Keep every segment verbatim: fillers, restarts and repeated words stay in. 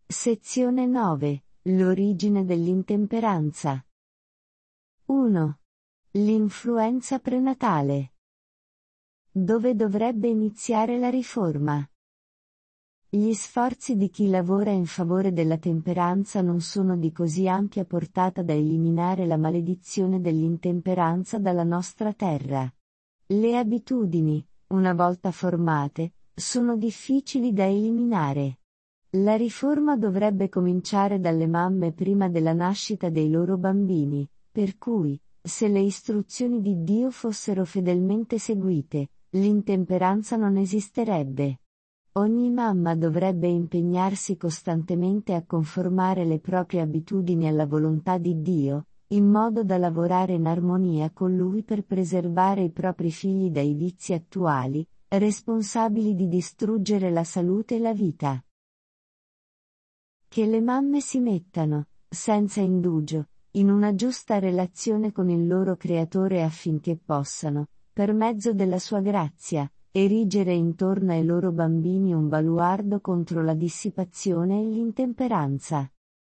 Sezione nove. L'origine dell'intemperanza. uno. L'influenza prenatale. Dove dovrebbe iniziare la riforma? Gli sforzi di chi lavora in favore della temperanza non sono di così ampia portata da eliminare la maledizione dell'intemperanza dalla nostra terra. Le abitudini, una volta formate, sono difficili da eliminare. La riforma dovrebbe cominciare dalle mamme prima della nascita dei loro bambini, per cui, se le istruzioni di Dio fossero fedelmente seguite, l'intemperanza non esisterebbe. Ogni mamma dovrebbe impegnarsi costantemente a conformare le proprie abitudini alla volontà di Dio, in modo da lavorare in armonia con Lui per preservare i propri figli dai vizi attuali, responsabili di distruggere la salute e la vita. Che le mamme si mettano, senza indugio, in una giusta relazione con il loro Creatore affinché possano, per mezzo della sua grazia, erigere intorno ai loro bambini un baluardo contro la dissipazione e l'intemperanza.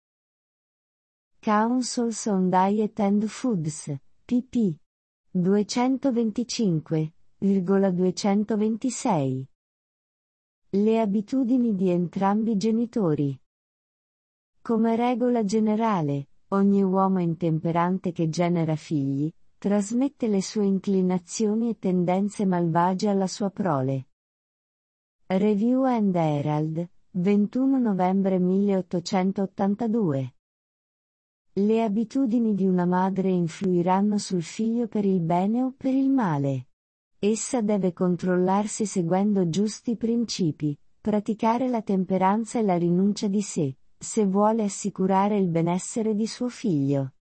Counsels on Diet and Foods, pp. duecentoventicinque duecentoventisei. Le abitudini di entrambi i genitori. Come regola generale, ogni uomo intemperante che genera figli, trasmette le sue inclinazioni e tendenze malvagie alla sua prole. Review and Herald, ventuno novembre milleottocentottantadue. Le abitudini di una madre influiranno sul figlio per il bene o per il male. Essa deve controllarsi seguendo giusti principi, praticare la temperanza e la rinuncia di sé, se vuole assicurare il benessere di suo figlio.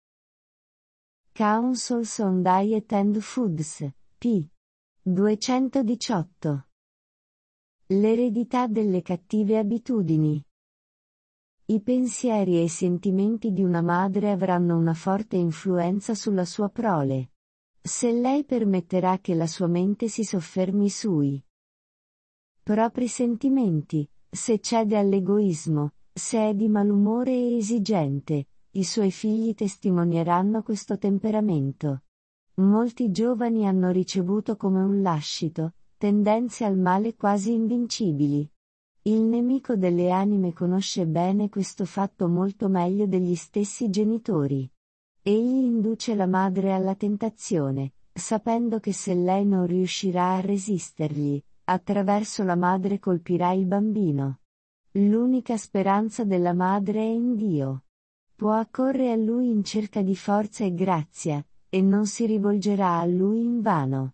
Counsels on Diet and Foods, p. duecentodiciotto. L'eredità delle cattive abitudini. I pensieri e i sentimenti di una madre avranno una forte influenza sulla sua prole. Se lei permetterà che la sua mente si soffermi sui propri sentimenti, se cede all'egoismo, se è di malumore e esigente, i suoi figli testimonieranno questo temperamento. Molti giovani hanno ricevuto come un lascito, tendenze al male quasi invincibili. Il nemico delle anime conosce bene questo fatto molto meglio degli stessi genitori. Egli induce la madre alla tentazione, sapendo che se lei non riuscirà a resistergli, attraverso la madre colpirà il bambino. L'unica speranza della madre è in Dio. Può accorrere a Lui in cerca di forza e grazia, e non si rivolgerà a Lui invano.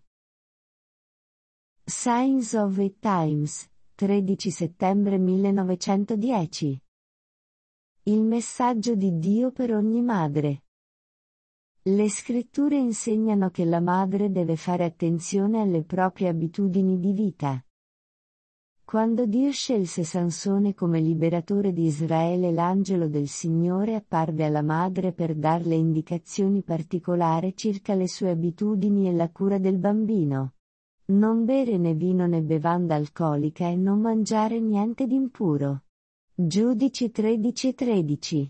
Signs of the Times, tredici settembre millenovecentodieci. Il messaggio di Dio per ogni madre. Le scritture insegnano che la madre deve fare attenzione alle proprie abitudini di vita. Quando Dio scelse Sansone come liberatore di Israele, l'angelo del Signore apparve alla madre per darle indicazioni particolari circa le sue abitudini e la cura del bambino. Non bere né vino né bevanda alcolica e non mangiare niente di impuro. Giudici tredici tredici.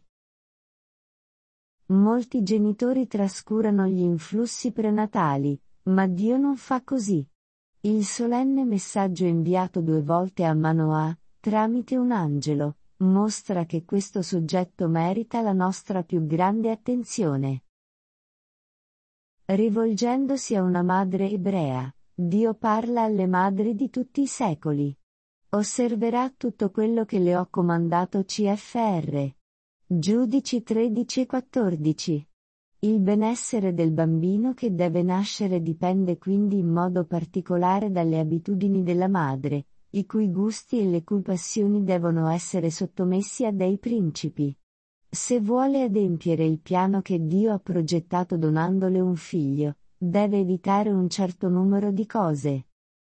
Molti genitori trascurano gli influssi prenatali, ma Dio non fa così. Il solenne messaggio inviato due volte a Manoah, tramite un angelo, mostra che questo soggetto merita la nostra più grande attenzione. Rivolgendosi a una madre ebrea, Dio parla alle madri di tutti i secoli. Osserverà tutto quello che le ho comandato C F R. Giudici tredici e quattordici. Il benessere del bambino che deve nascere dipende quindi in modo particolare dalle abitudini della madre, i cui gusti e le cui passioni devono essere sottomessi a dei principi. Se vuole adempiere il piano che Dio ha progettato donandole un figlio, deve evitare un certo numero di cose.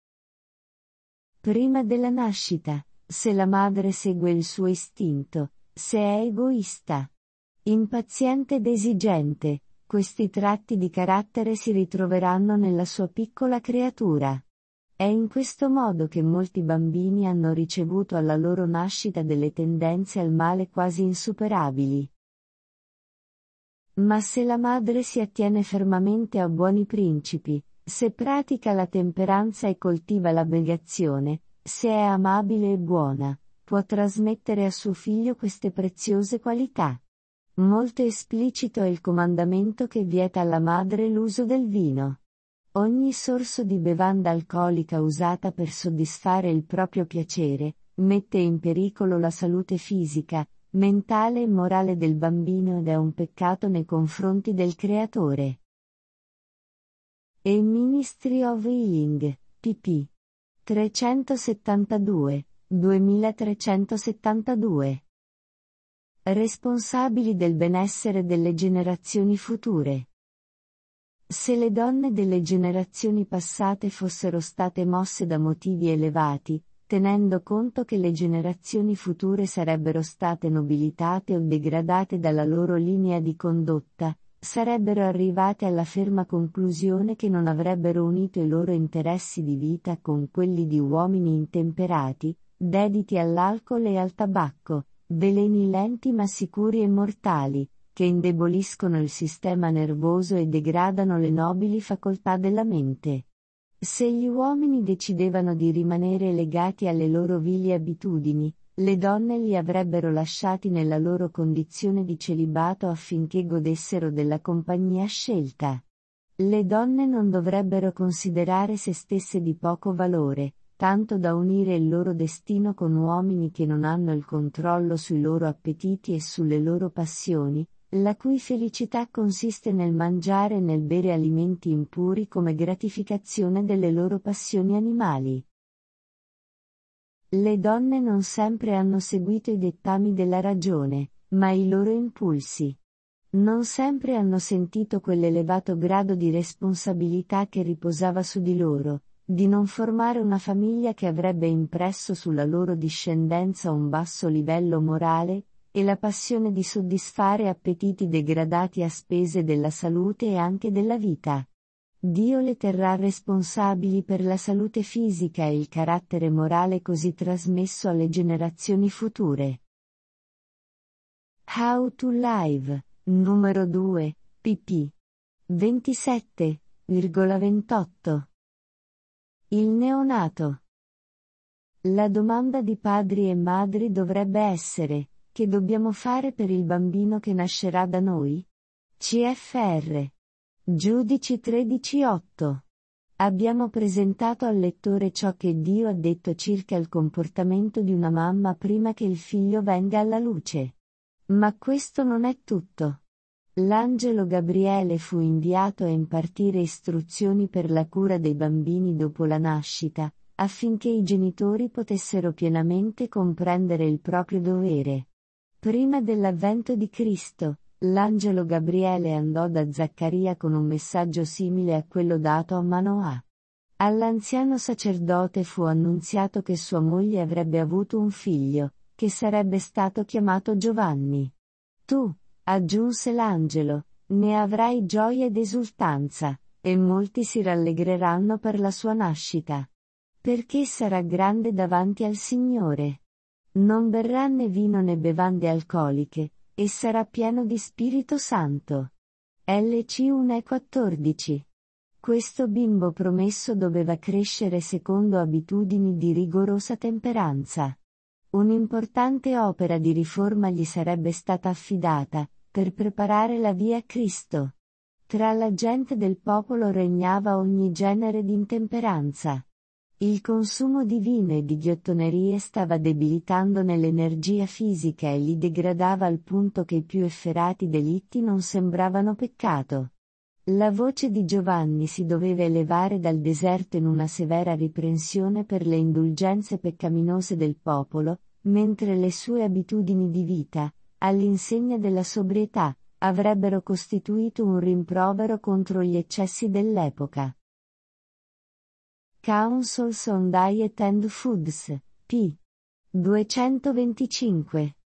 Prima della nascita, se la madre segue il suo istinto, se è egoista, impaziente ed esigente, questi tratti di carattere si ritroveranno nella sua piccola creatura. È in questo modo che molti bambini hanno ricevuto alla loro nascita delle tendenze al male quasi insuperabili. Ma se la madre si attiene fermamente a buoni principi, se pratica la temperanza e coltiva l'abnegazione, se è amabile e buona, può trasmettere a suo figlio queste preziose qualità. Molto esplicito è il comandamento che vieta alla madre l'uso del vino. Ogni sorso di bevanda alcolica usata per soddisfare il proprio piacere, mette in pericolo la salute fisica, mentale e morale del bambino ed è un peccato nei confronti del Creatore. E Ministry of Healing, pp. trecentosettantadue, duemilatrecentosettantadue. Responsabili del benessere delle generazioni future. Se le donne delle generazioni passate fossero state mosse da motivi elevati, tenendo conto che le generazioni future sarebbero state nobilitate o degradate dalla loro linea di condotta, sarebbero arrivate alla ferma conclusione che non avrebbero unito i loro interessi di vita con quelli di uomini intemperati, dediti all'alcol e al tabacco, veleni lenti ma sicuri e mortali, che indeboliscono il sistema nervoso e degradano le nobili facoltà della mente. Se gli uomini decidevano di rimanere legati alle loro vili abitudini, le donne li avrebbero lasciati nella loro condizione di celibato affinché godessero della compagnia scelta. Le donne non dovrebbero considerare se stesse di poco valore, tanto da unire il loro destino con uomini che non hanno il controllo sui loro appetiti e sulle loro passioni, la cui felicità consiste nel mangiare e nel bere alimenti impuri come gratificazione delle loro passioni animali. Le donne non sempre hanno seguito i dettami della ragione, ma i loro impulsi. Non sempre hanno sentito quell'elevato grado di responsabilità che riposava su di loro, di non formare una famiglia che avrebbe impresso sulla loro discendenza un basso livello morale, e la passione di soddisfare appetiti degradati a spese della salute e anche della vita. Dio le terrà responsabili per la salute fisica e il carattere morale così trasmesso alle generazioni future. How to Live, numero due, pp. ventisette virgola ventotto. Il neonato. La domanda di padri e madri dovrebbe essere: che dobbiamo fare per il bambino che nascerà da noi? C F R. Giudici tredici otto. Abbiamo presentato al lettore ciò che Dio ha detto circa il comportamento di una mamma prima che il figlio venga alla luce. Ma questo non è tutto. L'angelo Gabriele fu inviato a impartire istruzioni per la cura dei bambini dopo la nascita, affinché i genitori potessero pienamente comprendere il proprio dovere. Prima dell'avvento di Cristo, l'angelo Gabriele andò da Zaccaria con un messaggio simile a quello dato a Manoah. All'anziano sacerdote fu annunziato che sua moglie avrebbe avuto un figlio, che sarebbe stato chiamato Giovanni. Tu, aggiunse l'angelo, ne avrai gioia ed esultanza, e molti si rallegreranno per la sua nascita. Perché sarà grande davanti al Signore. Non berrà né vino né bevande alcoliche, e sarà pieno di Spirito Santo. L C uno e quattordici. Questo bimbo promesso doveva crescere secondo abitudini di rigorosa temperanza. Un'importante opera di riforma gli sarebbe stata affidata, per preparare la via a Cristo. Tra la gente del popolo regnava ogni genere di intemperanza. Il consumo di vino e di ghiottonerie stava debilitandone l'energia fisica e li degradava al punto che i più efferati delitti non sembravano peccato. La voce di Giovanni si doveva elevare dal deserto in una severa riprensione per le indulgenze peccaminose del popolo, mentre le sue abitudini di vita, all'insegna della sobrietà, avrebbero costituito un rimprovero contro gli eccessi dell'epoca. Counsels on Diet and Foods, p. duecentoventicinque.